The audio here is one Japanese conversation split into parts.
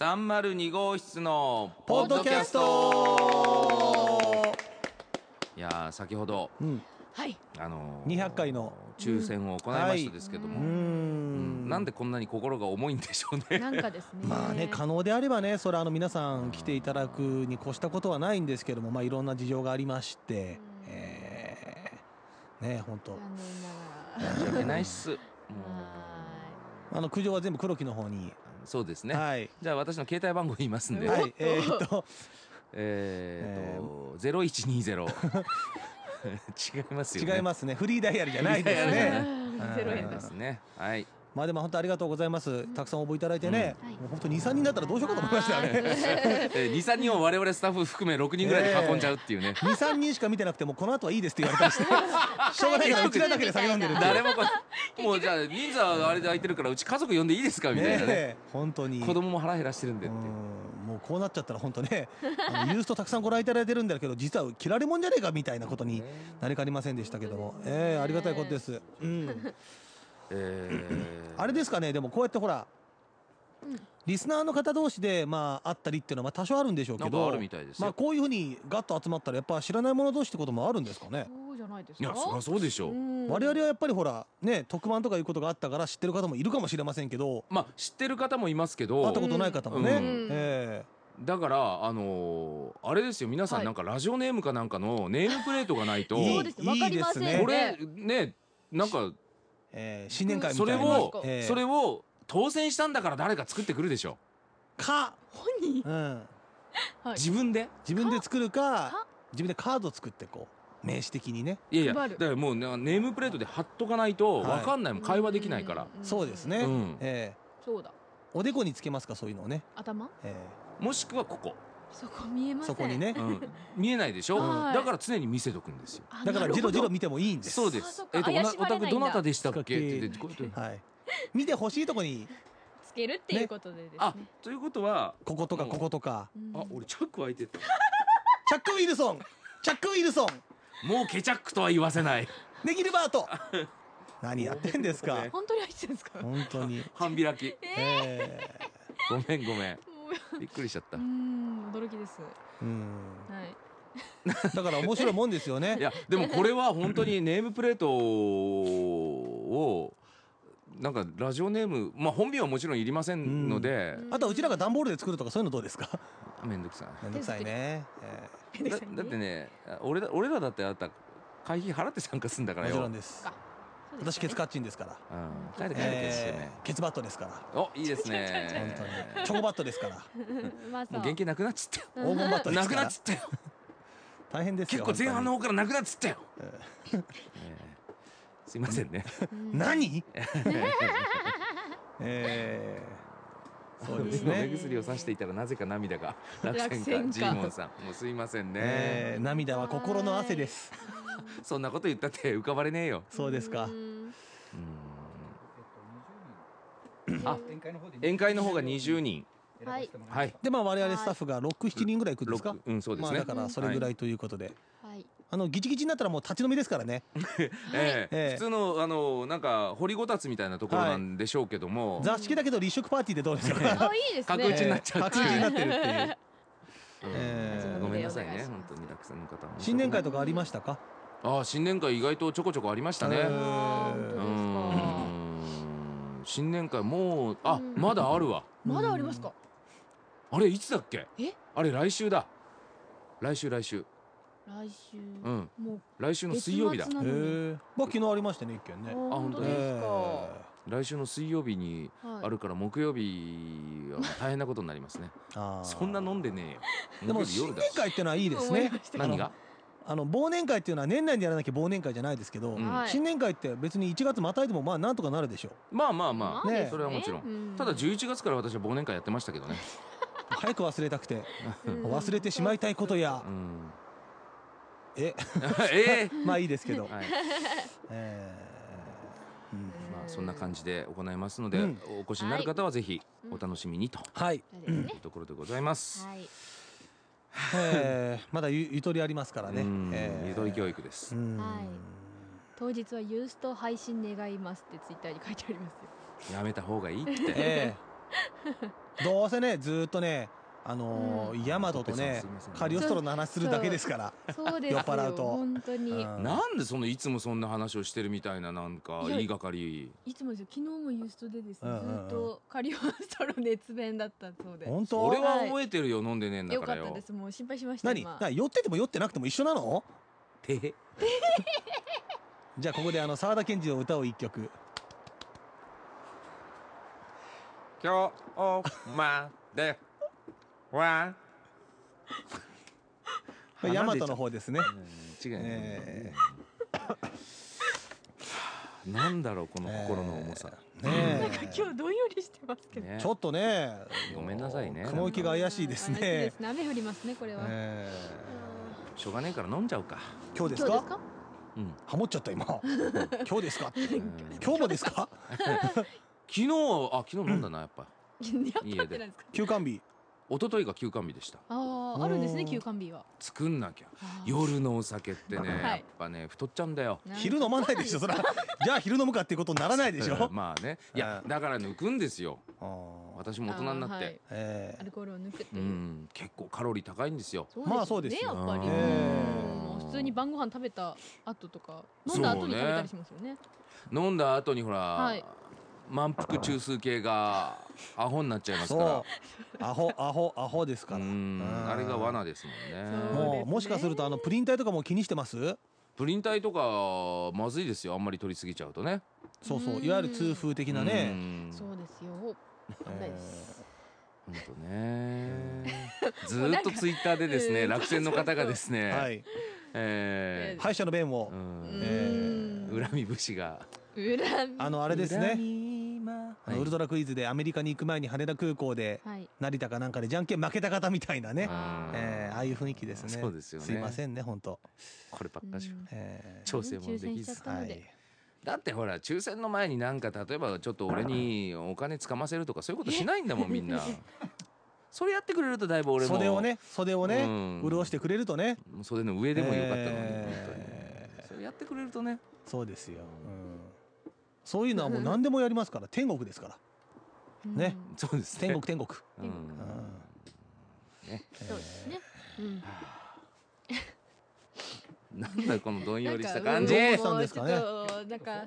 302号室のポッドキャスト。 いやー先ほど、 はい、 200回の抽選を行いましたですけども、なんでこんなに心が重いんでしょうね。 なんかですね。 まあね、可能であればね、それは皆さん来ていただくに越したことはないんですけども、まあいろんな事情がありまして、ね、本当。 残念ながら。 申し訳ないっす。 苦情は全部黒木の方に。 そうですね。 はい。 じゃあ私の携帯番号言いますんで。 はい。 0120。違いますよね。 違いますね。フリーダイヤルじゃないですね。 0円ですね。はい。 まあでも本当ありがとうございます。たくさん応募いただいてね、もう本当2、3人だったらどうしようかと思いましたよね。 2、3人を我々スタッフ含め6人ぐらいで囲んじゃうっていうね。 2、3人しか見てなくてもこの後はいいですって言われたりして、しょうがないからうちらだけで酒飲んでるっていう。 誰ももうじゃあ人数はあれで空いてるからうち家族呼んでいいですかみたいなね。 本当に子供も腹減らしてるんでって。 もうこうなっちゃったら本当ね、ユーストたくさんご覧いただいてるんだけど実は切られもんじゃねえかみたいなことになりかねませんでしたけども、ありがたいことです。あれですかね、でもこうやってほら、リスナーの方同士でまあ会ったりっていうのはまあ多少あるんでしょうけど、まあこういうふうにガッと集まったらやっぱ知らない者同士ってこともあるんですかね。 そうじゃないですか。 いやそりゃそうでしょう。 我々はやっぱりほらね、特番とかいうことがあったから知ってる方もいるかもしれませんけど、 まあ知ってる方もいますけど、 会ったことない方もね。 だからあれですよ、皆さんなんかラジオネームかなんかのネームプレートがないと、 そうですね、わかりませんね。 これね、なんか新年会みたいなそれを当選したんだから誰か作ってくるでしょ。 本人、 自分で作るか、自分でカード作ってこう名刺的にね。 いやいや、だからもうネームプレートで貼っとかないと分かんないもん、会話できないから。 そうですね。 そうだ。 おでこにつけますか、そういうのをね。 頭？ もしくはここ。 そこ見えません。 そこにね。 見えないでしょ。だから常に見せとくんですよ。 だからジロジロ見てもいいんです。 そうです。お宅どなたでしたっけ？ はい。見てほしいとこにつけるっていうことでですね。 あ、ということはこことかこことか。 あ、俺チャック開いてた。 チャック・ウィルソン。 もうケチャックとは言わせない。 ネギルバート。何やってんですか。 本当に入ってるんですか。 本当に。 半開き。ごめん。びっくりしちゃった。 驚きです。はい。 だから面白いもんですよね。 いやでもこれは本当にネームプレートをなんかラジオネーム、まあ本名はもちろんいりませんので、 あとはうちらが段ボールで作るとかそういうのどうですか。 めんどくさいね。 だってね、俺らだってあった会費払って参加するんだからよ。 もちろんです。私ケツカッチンですから。 帰れね。 ケツバットですから。 お、いいですね。 本当にチョコバットですから。 もう原型なくなっつったよ。 黄金バットなくなっつったよ。 大変ですよ。 結構前半の方からなくなっつったよ。すいませんね。 何？そうですね。 目薬をさしていたらなぜか涙が落選か。ジーモンさん、もうすいませんね。 涙は心の汗です。 そんなこと言ったって浮かばれねえよ。 そうですか。 あ、宴会の方が20人。 はい。 でまあ我々スタッフが6、7人ぐらい行くんですか。 そうですね。 だからそれぐらいということで。ギチギチになったらもう立ち飲みですからね。 普通のなんか掘りごたつみたいなところなんでしょうけども、 座敷だけど立食パーティーでどうですか。 いいですね。 角打ちになっちゃう。 角打ちになってるっていう。 ごめんなさいね、本当にたくさんの方も。 新年会とかありましたか。 新年会意外とちょこちょこありましたね。新年会もうまだあるわ。 まだありますか。 あれいつだっけ。あれ来週だ。来週。来週の水曜日だ。 まあ昨日ありましたね、一件ね。 本当に。来週の水曜日にあるから木曜日は大変なことになりますね。そんな飲んでねえよ。 でも新年会ってのはいいですね。 何が？ 忘年会っていうのは年内にやらなきゃ忘年会じゃないですけど、新年会って別に1月またいでもまあなんとかなるでしょう。 まあそれはもちろん。ただ11月から私は忘年会やってましたけどね。 早く忘れたくて忘れてしまいたいことや。まあいいですけど。 そんな感じで行いますので、お越しになる方はぜひお楽しみにというところでございます。 まだゆとりありますからね。 ゆとり教育です。 当日はユースト配信願いますってツイッターに書いてありますよ。 やめた方がいいって。 どうせねずっとねヤマトとねカリオストロの話するだけですから。 そうですよ。 酔っ払うと本当に。 なんでいつもそんな話をしてるみたいな、なんか言いがかり。 いつもですよ。昨日もユーストでですね、ずっとカリオストロ熱弁だったそうで。 本当？ 俺は覚えてるよ、飲んでねえんだからよ。 よかったです。もう心配しました。 何酔ってても酔ってなくても一緒なの？ てへ。 じゃあここで沢田研二の歌を一曲。 今日まではヤマトの方ですね。 違う。なんだろうこの心の重さ。 なんか今日どんよりしてますけど。 ちょっとね。 ごめんなさいね。 雲行きが怪しいですね。 雨降りますねこれは。 しょうがねえから飲んじゃうか。 今日ですか？ハモっちゃった今。今日ですか？今日もですか？ 昨日飲んだなやっぱ。 家で。 休館日。 一昨日が休館日でした。 あるんですね休館日は。 作んなきゃ。夜のお酒ってねやっぱね太っちゃうんだよ。 昼飲まないでしょそら。じゃあ昼飲むかっていうことにならないでしょ。 まあね。いやだから抜くんですよ。私も大人になって。 アルコールを抜くっていう。 結構カロリー高いんですよ。 まあそうですよ。 やっぱり。普通に晩ご飯食べた後とか飲んだ後に食べたりしますよね。 飲んだ後にほら。満腹中枢系がアホになっちゃいますから。 アホですから。 あれが罠ですもんね。 もしかするとプリン体とかも気にしてます？ プリン体とかまずいですよ、あんまり取りすぎちゃうとね。 そういわゆる痛風的なね。 そうですよ。 本当ね。ずっとツイッターでですね、落選の方がですね、 敗者の弁を恨み節があれですね。ウルトラクイズでアメリカに行く前に羽田空港で成田かなんかでじゃんけん負けた方みたいなね、ああいう雰囲気ですね。 そうですよね。 すいませんね本当。 こればっかし調整もできず。だってほら抽選の前になんか例えばちょっと俺にお金つかませるとかそういうことしないんだもんみんな。それやってくれるとだいぶ俺も袖をね潤してくれるとね。 袖の上でもよかったのに本当に。それやってくれるとね。 そうですよ。そういうのはもう何でもやりますから。天国ですからね。 そうですね。天国。 ね。 そうですね。 なんだこのどんよりした感じ。 どうしたんですかね。 なんか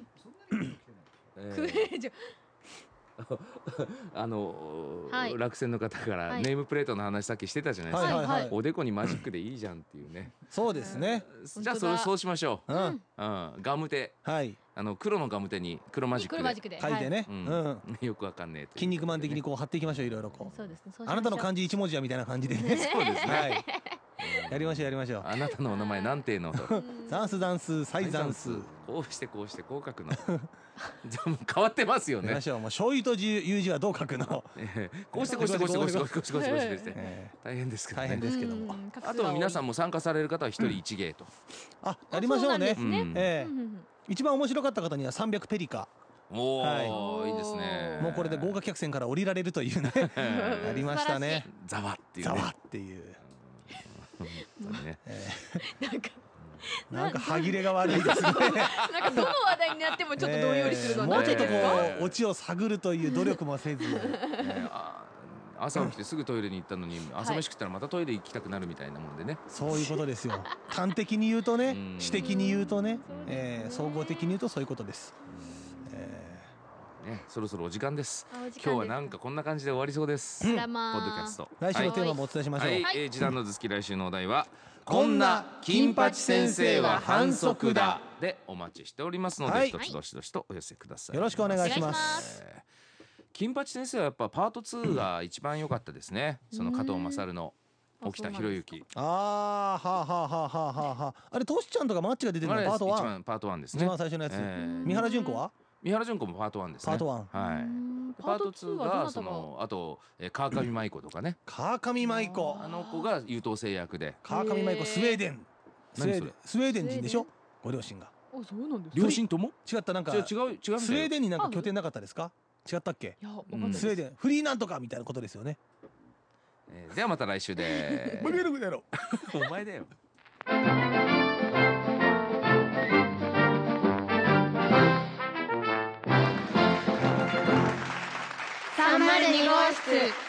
落選の方からネームプレートの話さっきしてたじゃないですか。おでこにマジックでいいじゃんっていうね。 そうですね。 じゃあそうしましょう。ガムテ。黒のガムテに黒マジックで書いてね。 よくわかんねえ。 筋肉マン的にこう貼っていきましょういろいろこう。 そうですね。 あなたの漢字一文字はみたいな感じでね。 そうですね。 やりましょう。 あなたのお名前なんていうのと。 ザンス再ザンス。 こうしてこう書くの。変わってますよね。 もう醤油という字はどう書くの。 こうして大変ですけど。 大変ですけども。 あと皆さんも参加される方は一人一芸と。 やりましょうね。一番面白かった方には300ペリカ。 おお、いいですね。 もうこれで豪華客船から降りられるというね。やりましたね。 ざわっていう。 ざわっていう。なんか歯切れが悪いですね。なんかどの話題になってもちょっとどんよりするの。 もうちょっとこうオチを探るという努力もせず。 朝起きてすぐトイレに行ったのに朝飯食ったらまたトイレ行きたくなるみたいなもんでね。 そういうことですよ。端的に言うとね、詩的に言うとね、総合的に言うとそういうことです。 そろそろお時間です。今日はなんかこんな感じで終わりそうです。ポッドキャスト。 来週のテーマもお伝えしましょう。 時短の頭突き来週のお題はこんな金八先生は反則だでお待ちしておりますので一つどしどしとお寄せください。 よろしくお願いします。 金八先生はやっぱパート2が一番良かったですね。その加藤勝の沖田博之。 あれトシちゃんとかマッチが出てるのパート1。 パート1ですね。 一番最初のやつ。三原純子は？ 三原純子もパート1ですね。 パート1。 はい。パート2がそのあと川上舞子とかね。 川上舞子。 あの子が優等生役で。 川上舞子スウェーデン。スウェーデン人でしょ？ご両親が。 そうなんです。 両親とも？ 違ったなんか。 違う。 スウェーデンになんか拠点なかったですか？違ったっけ？スウェーデンフリーなんとかみたいなことですよね。 ではまた来週で。 バカ野郎。 お前だよ。 3 402号室